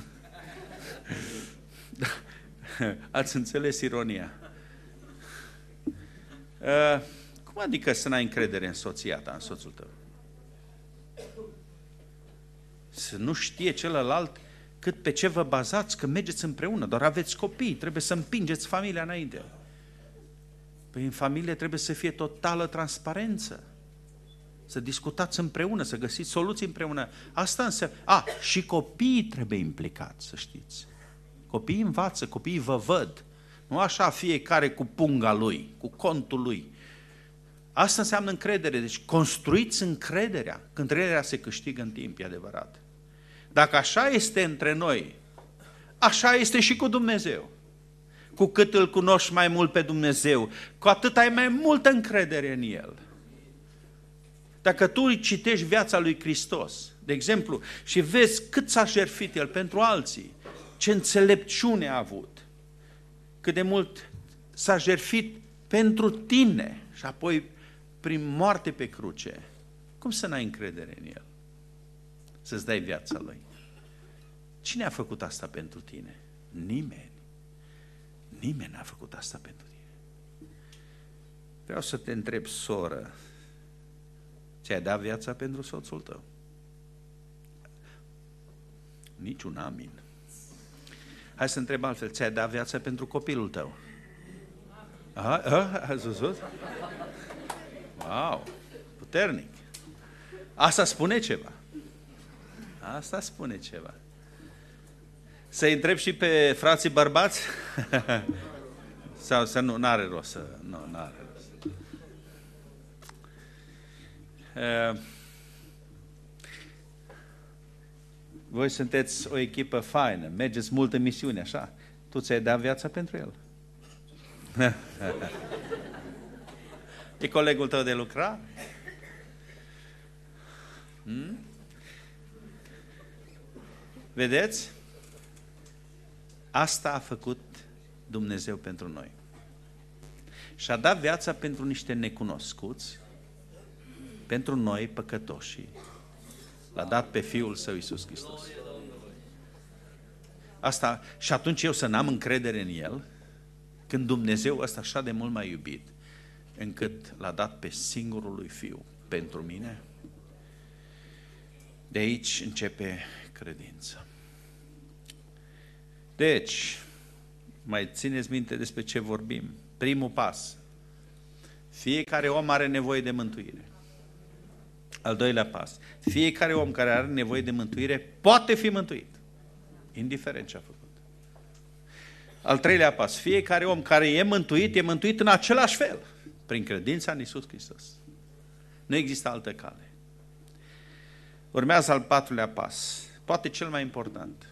Ați înțeles ironia? Cum adică să n-ai încredere în soția ta, în soțul tău? Să nu știe celălalt cât pe ce vă bazați, că mergeți împreună, doar aveți copii, trebuie să împingeți familia înainte. Păi în familie trebuie să fie totală transparență. Să discutați împreună, să găsiți soluții împreună. Asta înseamnă... și copiii trebuie implicați, să știți. Copiii învață, copiii vă văd. Nu așa fiecare cu punga lui, cu contul lui. Asta înseamnă încredere. Deci construiți încrederea. Când încrederea se câștigă în timp, e adevărat. Dacă așa este între noi, așa este și cu Dumnezeu. Cu cât îl cunoști mai mult pe Dumnezeu, cu atât ai mai multă încredere în El. Dacă tu îi citești viața lui Hristos, de exemplu, și vezi cât s-a jertfit El pentru alții, ce înțelepciune a avut, cât de mult s-a jertfit pentru tine și apoi prin moarte pe cruce, cum să n-ai încredere în El? să-ți dai viața Lui. Cine a făcut asta pentru tine? Nimeni. Nimeni n-a făcut asta pentru tine. Vreau să te întreb, soră, ți-ai dat viața pentru soțul tău? Niciun amin. Hai să întreb altfel, ți-ai dat viața pentru copilul tău? Ați văzut? Wow, puternic. Asta spune ceva. Asta spune ceva. Să-i întreb și pe frații bărbați? Sau să nu, n-are rost să... Nu, n-are rost. Voi sunteți o echipă faină, mergeți mult în misiune, așa? Tu ți-ai dat viața pentru el. E colegul tău de lucrare? Vedeți? Asta a făcut Dumnezeu pentru noi. Și-a dat viața pentru niște necunoscuți, pentru noi păcătoși. L-a dat pe Fiul Său Iisus Hristos. Asta, și atunci eu să n-am încredere în El, când Dumnezeu ăsta așa de mult m-a iubit, încât l-a dat pe singurul lui Fiu pentru mine. De aici începe credința. Deci, mai țineți minte despre ce vorbim. Primul pas. Fiecare om are nevoie de mântuire. Al doilea pas. Fiecare om care are nevoie de mântuire poate fi mântuit, indiferent ce a făcut. Al treilea pas. Fiecare om care e mântuit în același fel, prin credința în Iisus Hristos. Nu există altă cale. Urmează al patrulea pas, poate cel mai important.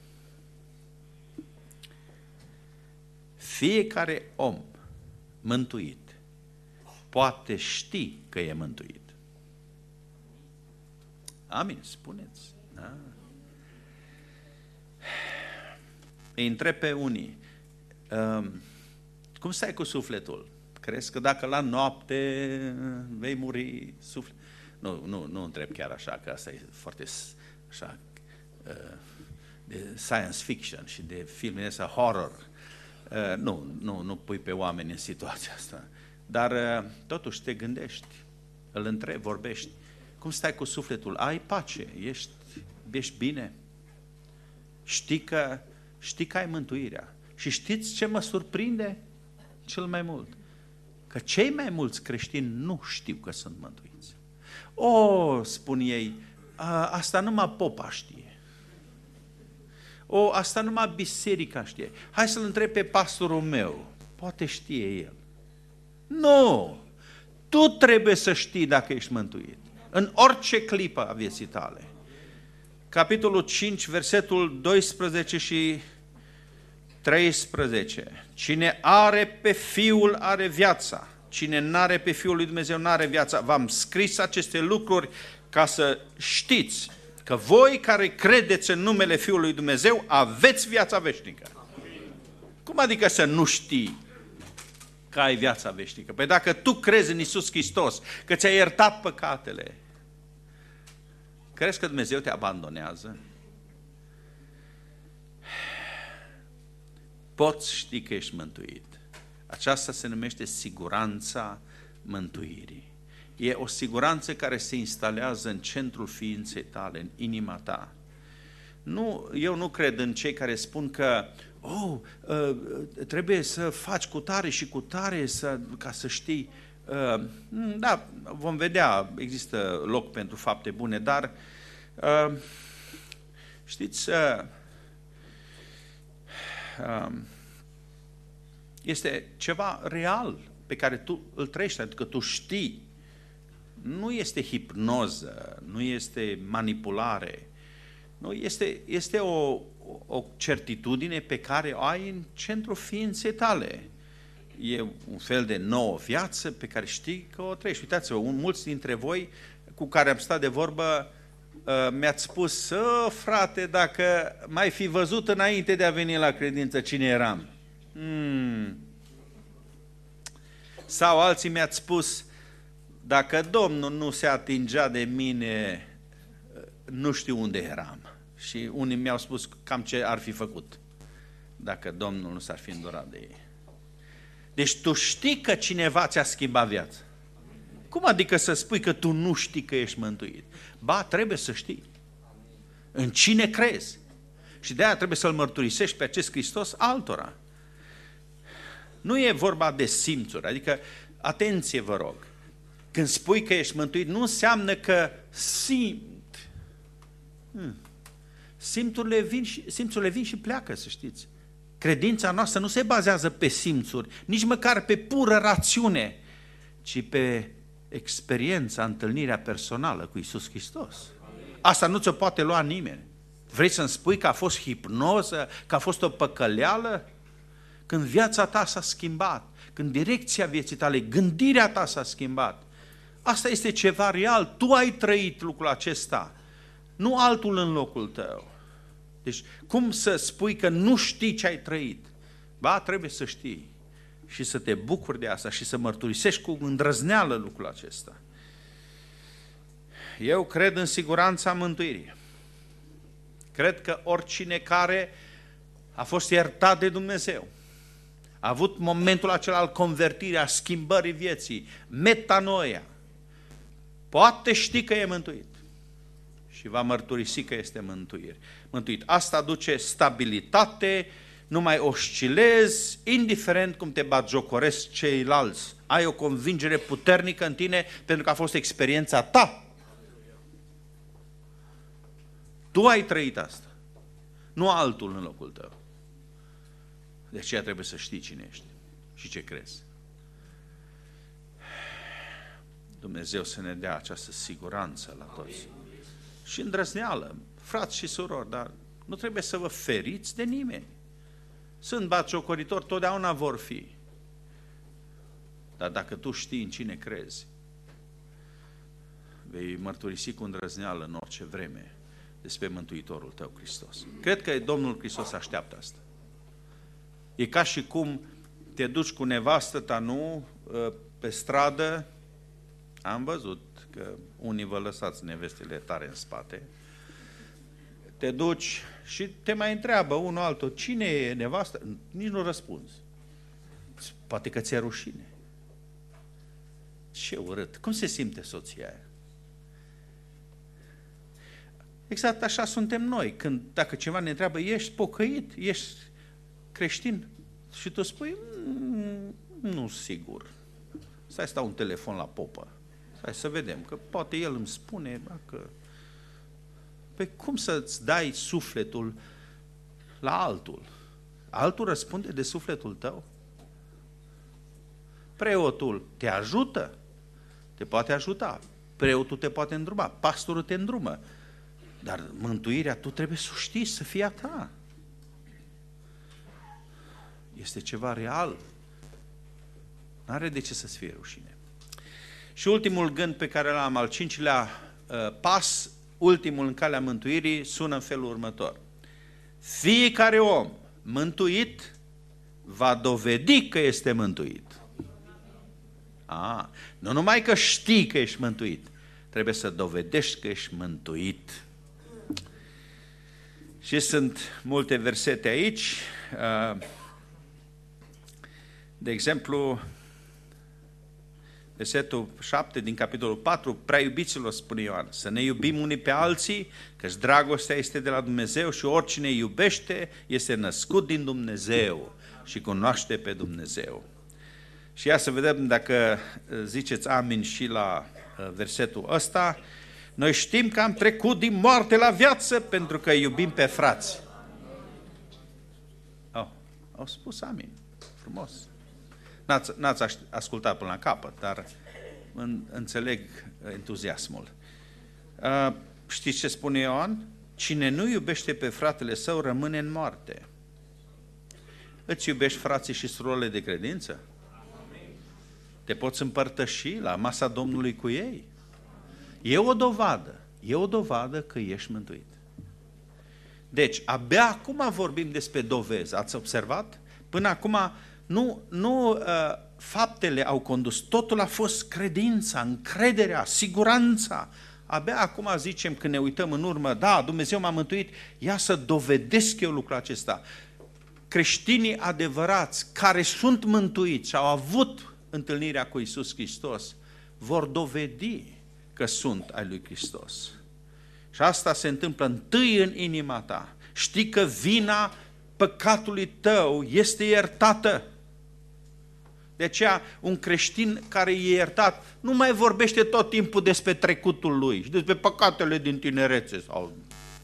Fiecare om mântuit poate ști că e mântuit. Amin, spuneți. Da. Îi întreb pe unii, cum stai cu sufletul? Crezi că dacă la noapte vei muri suflet? Nu întreb chiar așa, că asta e foarte așa, de science fiction și de filme ăsta horror. Nu pui pe oameni în situația asta. Dar totuși te gândești, îl întrebi, vorbești. Cum stai cu sufletul? Ai pace? Ești bine? Știi că ai mântuirea. Și știți ce mă surprinde cel mai mult? Că cei mai mulți creștini nu știu că sunt mântuiți. Spun ei, asta numai popa știe. Asta numai biserica știe. Hai să-l întreb pe pastorul meu. Poate știe el. Nu! Tu trebuie să știi dacă ești mântuit. În orice clipă a vieții tale. Capitolul 5, versetul 12 și 13. Cine are pe Fiul are viața. Cine n-are pe Fiul lui Dumnezeu n-are viața. V-am scris aceste lucruri ca să știți că voi care credeți în numele Fiului lui Dumnezeu aveți viața veșnică. Cum adică să nu știi că ai viața veșnică? Păi dacă tu crezi în Iisus Hristos, că ți-a iertat păcatele, crezi că Dumnezeu te abandonează? Poți ști că ești mântuit. Aceasta se numește siguranța mântuirii. E o siguranță care se instalează în centrul ființei tale, în inima ta. Eu nu cred în cei care spun că trebuie să faci cu tare și cu tare ca să știi. Da, vom vedea, există loc pentru fapte bune, dar știți, este ceva real pe care tu îl trăiești, adică tu știi. Nu este hipnoză, nu este manipulare, nu, este o certitudine pe care o ai în centrul ființei tale. E un fel de nouă viață pe care știi că o trăiești. Uitați-vă, mulți dintre voi cu care am stat de vorbă mi-ați spus, frate, dacă m-ai fi văzut înainte de a veni la credință, cine eram? Sau alții mi-ați spus, dacă Domnul nu se atingea de mine, nu știu unde eram. Și unii mi-au spus cam ce ar fi făcut dacă Domnul nu s-ar fi îndurat de ei. Deci tu știi că cineva ți-a schimbat viața. Cum adică să spui că tu nu știi că ești mântuit? Ba, trebuie să știi. În cine crezi? Și de aia trebuie să-L mărturisești pe acest Hristos altora. Nu e vorba de simțuri, adică, atenție vă rog, când spui că ești mântuit, nu înseamnă că simt. Simțurile vin și pleacă, să știți. Credința noastră nu se bazează pe simțuri, nici măcar pe pură rațiune, ci pe experiența, întâlnirea personală cu Iisus Hristos. Asta nu ți-o poate lua nimeni. Vrei să-mi spui că a fost hipnoză, că a fost o păcăleală? Când viața ta s-a schimbat, când direcția vieții tale, gândirea ta s-a schimbat, asta este ceva real. Tu ai trăit lucrul acesta, nu altul în locul tău. Deci, cum să spui că nu știi ce ai trăit? Ba, trebuie să știi și să te bucuri de asta și să mărturisești cu îndrăzneală lucrul acesta. Eu cred în siguranța mântuirii. Cred că oricine care a fost iertat de Dumnezeu, a avut momentul acela al convertirii, a schimbării vieții, metanoia, poate ști că e mântuit și va mărturisi că este mântuit. Asta aduce stabilitate, nu mai oscilezi, indiferent cum te batjocoresc ceilalți. Ai o convingere puternică în tine pentru că a fost experiența ta. Tu ai trăit asta, nu altul în locul tău. De aceea trebuie să știi cine ești și ce crezi. Dumnezeu să ne dea această siguranță la toți. Și îndrăzneală, frați și surori, dar nu trebuie să vă feriți de nimeni. Sunt batjocoritori, totdeauna vor fi. Dar dacă tu știi în cine crezi, vei mărturisi cu îndrăzneală în orice vreme despre Mântuitorul tău, Hristos. Cred că Domnul Hristos așteaptă asta. E ca și cum te duci cu nevastă ta, nu, pe stradă. Am văzut că unii vă lăsați nevestele tare în spate. Te duci și te mai întreabă unul altul, cine e nevastă? Nici nu răspunzi. Poate că ți-e rușine. Ce urât! Cum se simte soția aia? Exact așa suntem noi. Când, dacă cineva ne întreabă, ești pocăit, ești creștin? Și tu spui, nu sigur. Stai să dau un telefon la popă. Stai să vedem, că poate el îmi spune că... Păi cum să-ți dai sufletul la altul? Altul răspunde de sufletul tău? Preotul te ajută? Te poate ajuta. Preotul te poate îndruma. Pastorul te îndrumă. Dar mântuirea tu trebuie să o știi, să fie a ta. Este ceva real. N-are de ce să-ți fie rușine. Și ultimul gând pe care l-am, al cincilea pas, ultimul în calea mântuirii, sună în felul următor. Fiecare om mântuit va dovedi că este mântuit. Nu numai că știi că ești mântuit, trebuie să dovedești că ești mântuit. Și sunt multe versete aici. De exemplu, versetul 7 din capitolul 4, prea iubiților, spune Ioan, să ne iubim unii pe alții, căci dragostea este de la Dumnezeu și oricine iubește este născut din Dumnezeu și cunoaște pe Dumnezeu. Și ia să vedem dacă ziceți amin și la versetul ăsta. Noi știm că am trecut din moarte la viață pentru că iubim pe frați. Au spus amin. Frumos. N-ați ascultat până la capăt, dar înțeleg entuziasmul. Știți ce spune Ioan? Cine nu iubește pe fratele său rămâne în moarte. Îți iubești frații și surorile de credință? Te poți împărtăși la masa Domnului cu ei? E o dovadă că ești mântuit. Deci, abia acum vorbim despre dovezi. Ați observat? Până acum nu faptele au condus, totul a fost credința, încrederea, siguranța. abia acum zicem, când ne uităm în urmă, da, Dumnezeu m-a mântuit, ia să dovedesc eu lucrul acesta. Creștinii adevărați care sunt mântuiți și au avut întâlnirea cu Iisus Hristos, vor dovedi că sunt ai lui Hristos. Și asta se întâmplă întâi în inima ta. Știi că vina păcatului tău este iertată. De aceea, un creștin care e iertat nu mai vorbește tot timpul despre trecutul lui și despre păcatele din tinerețe. Sau...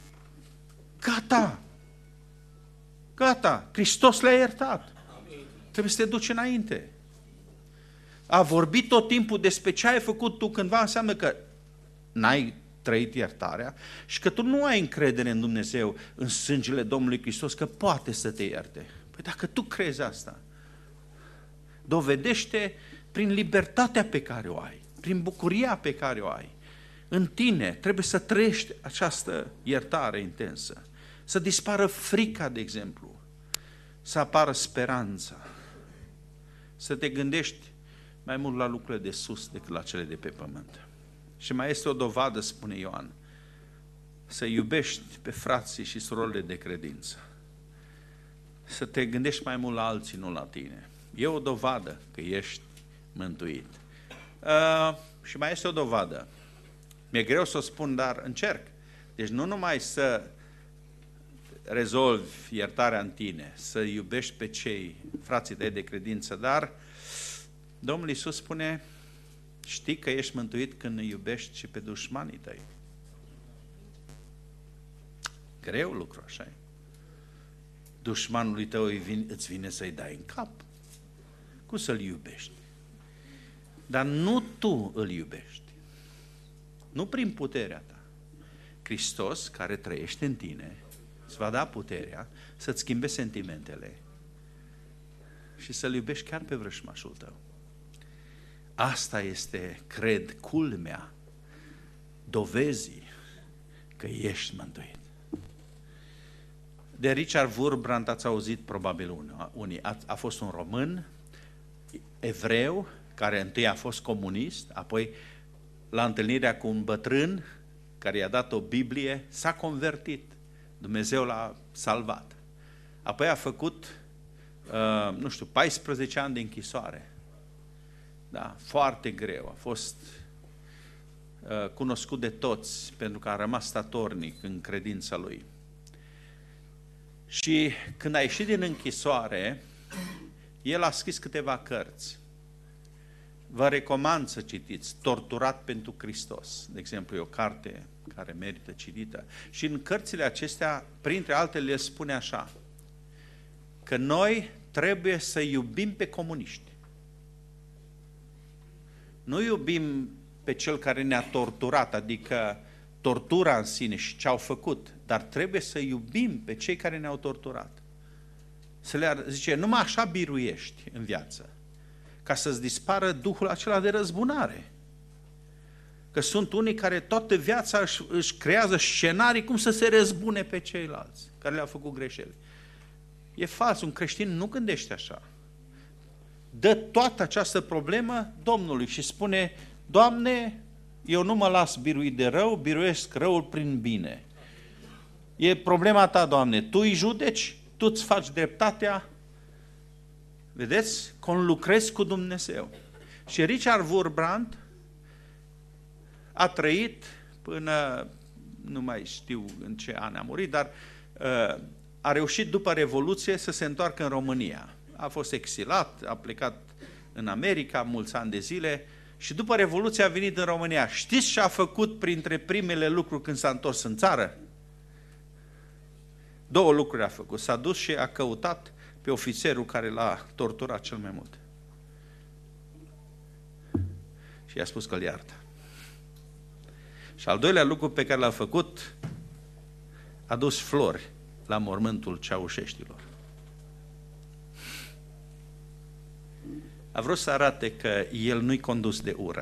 Gata! Gata! Hristos le-a iertat. Amin. Trebuie să te duci înainte. A vorbit tot timpul despre ce ai făcut tu cândva înseamnă că n-ai trăit iertarea și că tu nu ai încredere în Dumnezeu, în sângele Domnului Hristos, că poate să te ierte. Păi dacă tu crezi asta, dovedește prin libertatea pe care o ai, prin bucuria pe care o ai. În tine trebuie să trăiești această iertare intensă, să dispară frica, de exemplu, să apară speranța, să te gândești mai mult la lucrurile de sus decât la cele de pe pământ. Și mai este o dovadă, spune Ioan, să iubești pe frații și surorile de credință, să te gândești mai mult la alții, nu la tine. E o dovadă că ești mântuit. Și mai este o dovadă. Mi-e greu să o spun, dar încerc. Deci nu numai să rezolvi iertarea în tine, să iubești pe cei frații tăi de credință, dar Domnul Iisus spune, știi că ești mântuit când îi iubești și pe dușmanii tăi. Greu lucru, așa-i. Dușmanului tău îți vine să-i dai în cap. Cum să-l iubești? Dar nu tu îl iubești. Nu prin puterea ta. Hristos, care trăiește în tine, îți va da puterea să-ți schimbe sentimentele și să-l iubești chiar pe vrăjmașul tău. Asta este, cred, culmea dovezii că ești mântuit. De Richard Wurmbrand ați auzit probabil unii. A fost un român, evreu, care întâi a fost comunist, apoi la întâlnirea cu un bătrân care i-a dat o Biblie, s-a convertit. Dumnezeu l-a salvat. Apoi a făcut, 14 ani de închisoare. Da, foarte greu. A fost cunoscut de toți pentru că a rămas statornic în credința lui. Și când a ieșit din închisoare, el a scris câteva cărți. Vă recomand să citiți Torturat pentru Hristos. De exemplu, e o carte care merită citită. Și în cărțile acestea, printre altele, el spune așa, că noi trebuie să iubim pe comuniști. Nu iubim pe cel care ne-a torturat, adică tortura în sine și ce au făcut, dar trebuie să iubim pe cei care ne-au torturat. Să le zice, numai așa biruiești în viață, ca să-ți dispară duhul acela de răzbunare. Că sunt unii care toată viața își creează scenarii cum să se răzbune pe ceilalți, care le-au făcut greșeli. E fals, un creștin nu gândește așa. Dă toată această problemă Domnului și spune, Doamne, eu nu mă las biruit de rău, biruiesc răul prin bine. E problema ta, Doamne, Tu îi judeci, Tu îți faci dreptatea. Vedeți? Conlucrezi cu Dumnezeu. Și Richard Wurmbrand a trăit până, nu mai știu în ce an a murit, dar a reușit după Revoluție să se întoarcă în România. A fost exilat, a plecat în America mulți ani de zile și după Revoluție a venit în România. Știți ce a făcut printre primele lucruri când s-a întors în țară? 2 lucruri a făcut. S-a dus și a căutat pe ofițerul care l-a torturat cel mai mult. Și i-a spus că îl iartă. Și al doilea lucru pe care l-a făcut, a dus flori la mormântul Ceaușeștilor. A vrut să arate că el nu-i condus de ură,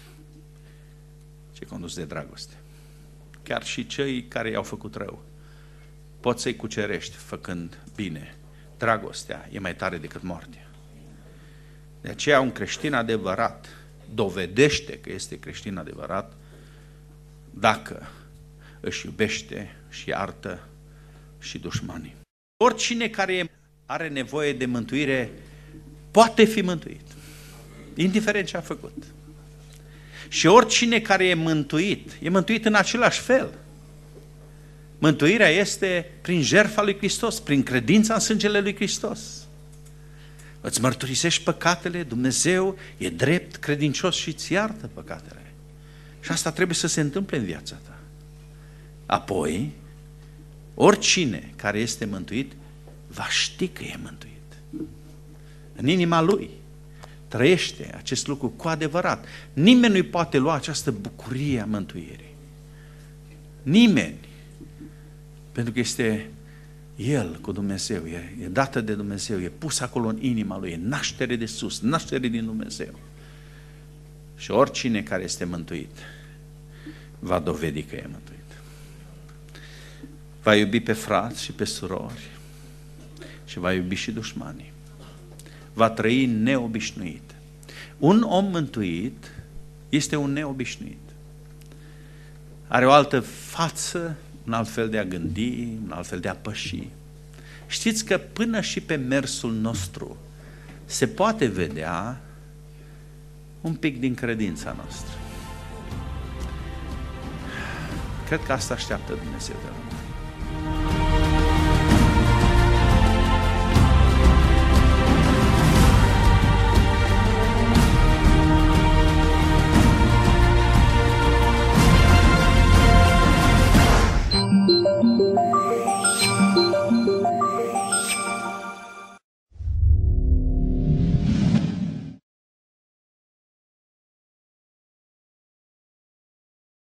ci condus de dragoste. Chiar și cei care i-au făcut rău, poți să-i cucerești făcând bine. Dragostea e mai tare decât moartea. De aceea un creștin adevărat dovedește că este creștin adevărat dacă își iubește și iartă și dușmanii. Oricine care are nevoie de mântuire poate fi mântuit, indiferent ce a făcut. Și oricine care e mântuit în același fel. Mântuirea este prin jertfa lui Hristos, prin credința în sângele lui Hristos. Îți mărturisești păcatele, Dumnezeu e drept, credincios și îți iartă păcatele. Și asta trebuie să se întâmple în viața ta. Apoi, oricine care este mântuit va ști că e mântuit. În inima lui trăiește acest lucru cu adevărat. Nimeni nu-i poate lua această bucurie a mântuirii. Nimeni. Pentru că este el cu Dumnezeu, e dată de Dumnezeu, e pus acolo în inima lui, e naștere de sus, naștere din Dumnezeu. Și oricine care este mântuit va dovedi că e mântuit. Va iubi pe frați și pe surori și va iubi și dușmanii. Va trăi neobișnuit. Un om mântuit este un neobișnuit. Are o altă față, un alt fel de a gândi, un alt fel de a păși. Știți că până și pe mersul nostru se poate vedea un pic din credința noastră. Cred că asta așteaptă Dumnezeu de la noi.